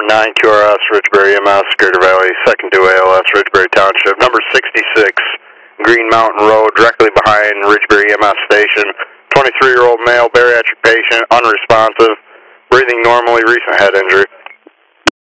9 QRS, Ridgebury EMS, Greater Valley, 2nd 2 ALS, Ridgebury Township, number 66, Green Mountain Road, directly behind Ridgebury EMS station. 23-year-old male, bariatric patient, unresponsive, breathing normally, recent head injury.